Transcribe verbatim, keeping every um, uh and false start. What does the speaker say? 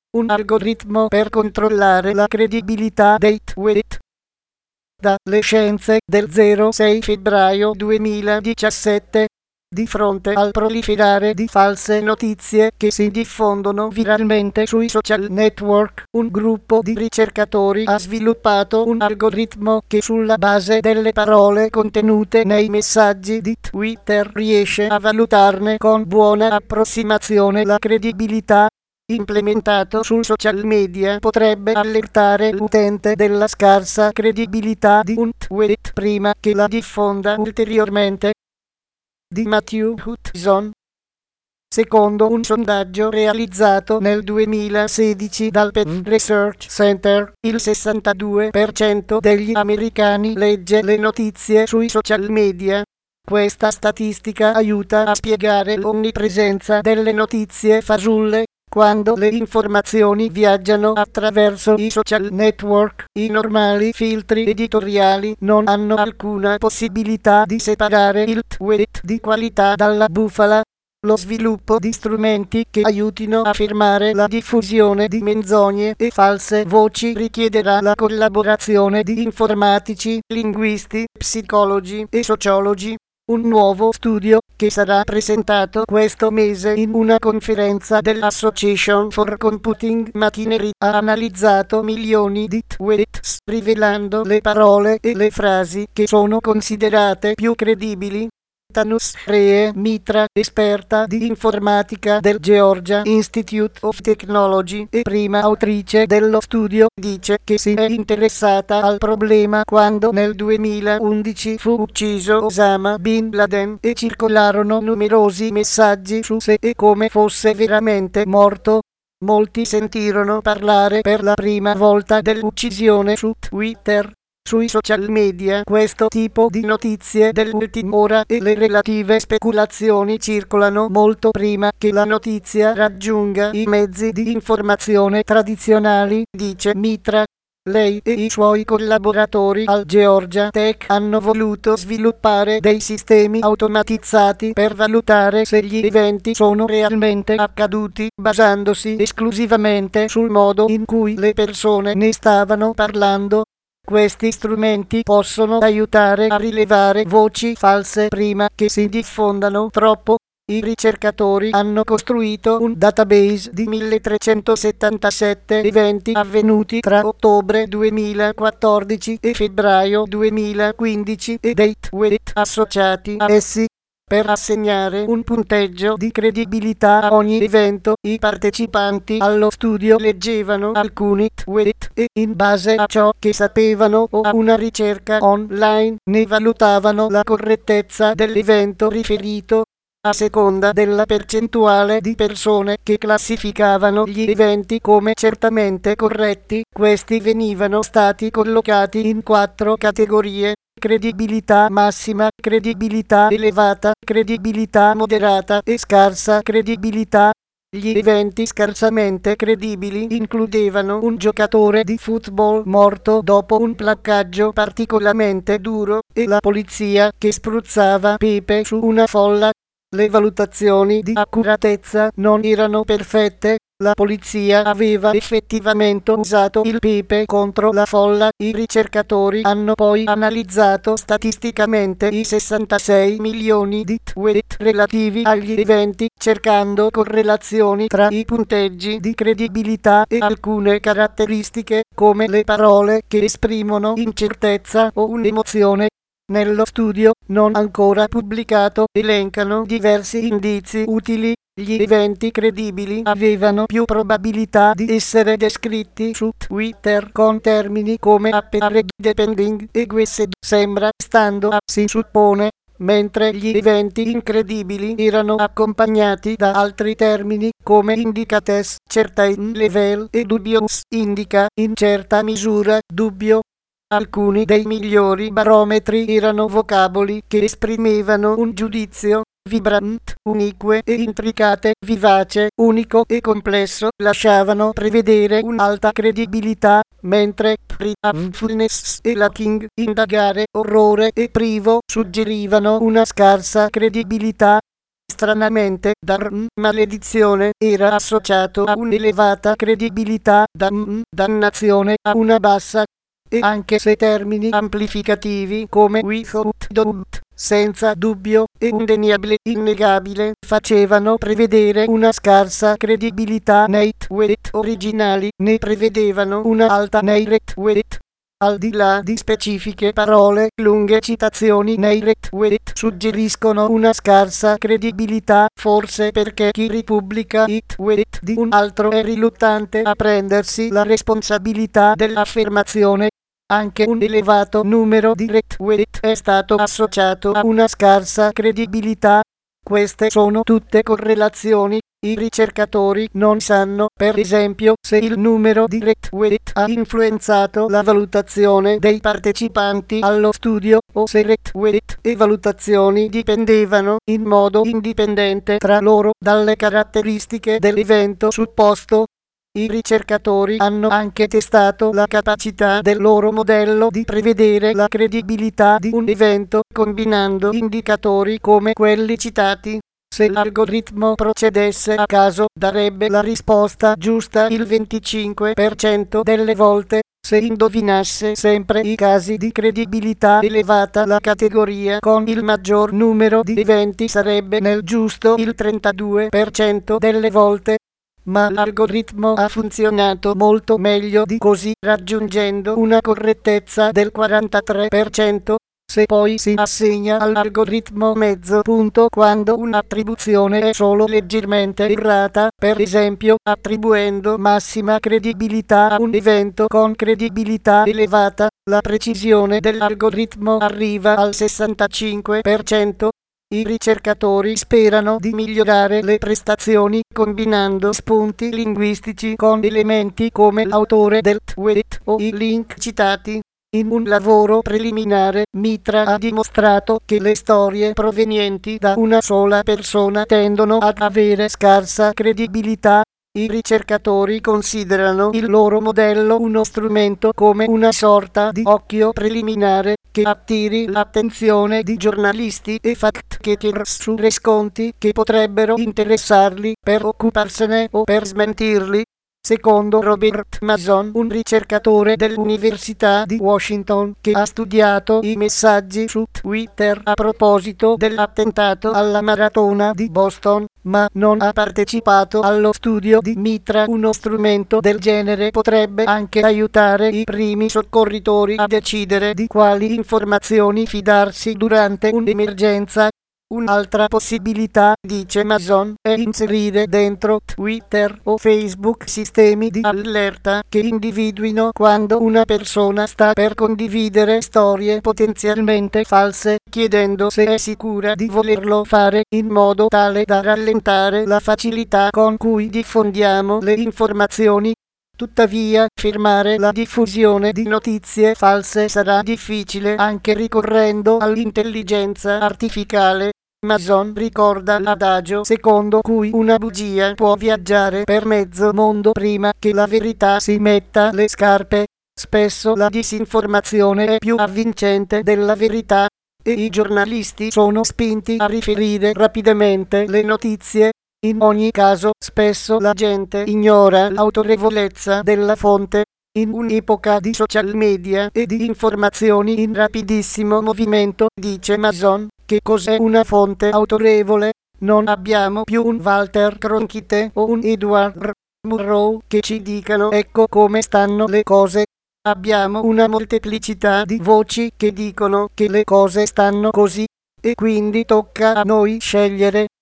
un algoritmo per controllare la credibilità dei tweet. Dalle scienze del sei febbraio duemiladiciassette. Di fronte al proliferare di false notizie che si diffondono viralmente sui social network, un gruppo di ricercatori ha sviluppato un algoritmo che sulla base delle parole contenute nei messaggi di Twitter riesce a valutarne con buona approssimazione la credibilità. Implementato sul social media potrebbe allertare l'utente della scarsa credibilità di un tweet prima che la diffonda ulteriormente. Di Matthew Hudson. Secondo un sondaggio realizzato nel duemilasedici dal Pew Research Center, il sessantadue per cento degli americani legge le notizie sui social media. Questa statistica aiuta a spiegare l'onnipresenza delle notizie fasulle. Quando le informazioni viaggiano attraverso i social network, i normali filtri editoriali non hanno alcuna possibilità di separare il tweet di qualità dalla bufala. Lo sviluppo di strumenti che aiutino a fermare la diffusione di menzogne e false voci richiederà la collaborazione di informatici, linguisti, psicologi e sociologi. Un nuovo studio, che sarà presentato questo mese in una conferenza dell'Association for Computing Machinery, ha analizzato milioni di tweets, rivelando le parole e le frasi che sono considerate più credibili. Tanus Ree Mitra, esperta di informatica del Georgia Institute of Technology e prima autrice dello studio, dice che si è interessata al problema quando nel duemilaundici fu ucciso Osama Bin Laden e circolarono numerosi messaggi su se e come fosse veramente morto. Molti sentirono parlare per la prima volta dell'uccisione su Twitter. Sui social media questo tipo di notizie dell'ultima ora e le relative speculazioni circolano molto prima che la notizia raggiunga i mezzi di informazione tradizionali, dice Mitra. Lei e i suoi collaboratori al Georgia Tech hanno voluto sviluppare dei sistemi automatizzati per valutare se gli eventi sono realmente accaduti, basandosi esclusivamente sul modo in cui le persone ne stavano parlando. Questi strumenti possono aiutare a rilevare voci false prima che si diffondano troppo. I ricercatori hanno costruito un database di milletrecentosettantasette eventi avvenuti tra ottobre duemilaquattordici e febbraio duemilaquindici e dei tweet associati a essi. Per assegnare un punteggio di credibilità a ogni evento, i partecipanti allo studio leggevano alcuni tweet e, in base a ciò che sapevano o a una ricerca online, ne valutavano la correttezza dell'evento riferito. A seconda della percentuale di persone che classificavano gli eventi come certamente corretti, questi venivano stati collocati in quattro categorie: credibilità massima, credibilità elevata, credibilità moderata e scarsa credibilità. Gli eventi scarsamente credibili includevano un giocatore di football morto dopo un placcaggio particolarmente duro e la polizia che spruzzava pepe su una folla. Le valutazioni di accuratezza non erano perfette. La polizia aveva effettivamente usato il pepe contro la folla. I ricercatori hanno poi analizzato statisticamente i sessantasei milioni di tweet relativi agli eventi, cercando correlazioni tra i punteggi di credibilità e alcune caratteristiche, come le parole che esprimono incertezza o un'emozione. Nello studio, non ancora pubblicato, elencano diversi indizi utili. Gli eventi credibili avevano più probabilità di essere descritti su Twitter con termini come appear depending e guessed, sembra, stando a, si suppone, mentre gli eventi incredibili erano accompagnati da altri termini come indicates, certain level e dubious, indica, in certa misura, dubbio. Alcuni dei migliori barometri erano vocaboli che esprimevano un giudizio: vibrant, unique e intricate, vivace, unico e complesso, lasciavano prevedere un'alta credibilità, mentre pridefulness e lacking, indagare, orrore e privo, suggerivano una scarsa credibilità. stranamente dar maledizione era associato a un'elevata credibilità, dan dannazione a una bassa, e anche se termini amplificativi come without doubt, senza dubbio, e undeniabile, innegabile, facevano prevedere una scarsa credibilità nei tweet originali, ne prevedevano una alta nei retweet. Al di là di specifiche parole, lunghe citazioni nei retweet suggeriscono una scarsa credibilità, forse perché chi ripubblica i tweet di un altro è riluttante a prendersi la responsabilità dell'affermazione. Anche un elevato numero di retweet è stato associato a una scarsa credibilità. Queste sono tutte correlazioni. I ricercatori non sanno, per esempio, se il numero di retweet ha influenzato la valutazione dei partecipanti allo studio, o se retweet e valutazioni dipendevano in modo indipendente tra loro dalle caratteristiche dell'evento supposto. I ricercatori hanno anche testato la capacità del loro modello di prevedere la credibilità di un evento, combinando indicatori come quelli citati. Se l'algoritmo procedesse a caso, darebbe la risposta giusta il venticinque per cento delle volte. Se indovinasse sempre i casi di credibilità elevata, la categoria con il maggior numero di eventi sarebbe nel giusto il trentadue per cento delle volte. Ma l'algoritmo ha funzionato molto meglio di così, raggiungendo una correttezza del quarantatré per cento. Se poi si assegna all'algoritmo mezzo punto quando un'attribuzione è solo leggermente errata, per esempio attribuendo massima credibilità a un evento con credibilità elevata, la precisione dell'algoritmo arriva al sessantacinque per cento. I ricercatori sperano di migliorare le prestazioni combinando spunti linguistici con elementi come l'autore del tweet o i link citati. In un lavoro preliminare, Mitra ha dimostrato che le storie provenienti da una sola persona tendono ad avere scarsa credibilità. I ricercatori considerano il loro modello uno strumento come una sorta di occhio preliminare che attiri l'attenzione di giornalisti e fact-checkers su riscontri che potrebbero interessarli per occuparsene o per smentirli. Secondo Robert Mason, un ricercatore dell'Università di Washington che ha studiato i messaggi su Twitter a proposito dell'attentato alla maratona di Boston, ma non ha partecipato allo studio di Mitra, uno strumento del genere potrebbe anche aiutare i primi soccorritori a decidere di quali informazioni fidarsi durante un'emergenza. Un'altra possibilità, dice Mason, è inserire dentro Twitter o Facebook sistemi di allerta che individuino quando una persona sta per condividere storie potenzialmente false, chiedendo se è sicura di volerlo fare, in modo tale da rallentare la facilità con cui diffondiamo le informazioni. Tuttavia, fermare la diffusione di notizie false sarà difficile anche ricorrendo all'intelligenza artificiale. Mason ricorda l'adagio secondo cui una bugia può viaggiare per mezzo mondo prima che la verità si metta le scarpe. Spesso la disinformazione è più avvincente della verità, e i giornalisti sono spinti a riferire rapidamente le notizie. In ogni caso, spesso la gente ignora l'autorevolezza della fonte. In un'epoca di social media e di informazioni in rapidissimo movimento, dice Mason, che cos'è una fonte autorevole? Non abbiamo più un Walter Cronkite o un Edward Murrow che ci dicano ecco come stanno le cose. Abbiamo una molteplicità di voci che dicono che le cose stanno così, e quindi tocca a noi scegliere.